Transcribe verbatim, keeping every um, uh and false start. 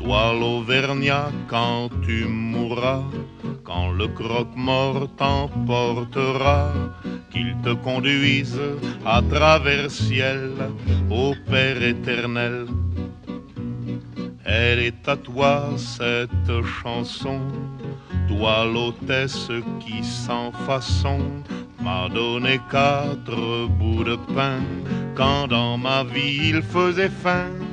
Toi l'Auvergnat, quand tu mourras, quand le croque-mort t'emportera, qu'il te conduise à travers ciel au Père éternel. Elle est à toi cette chanson, toi l'hôtesse qui sans façon m'a donné quatre bouts de pain quand dans ma vie il faisait faim.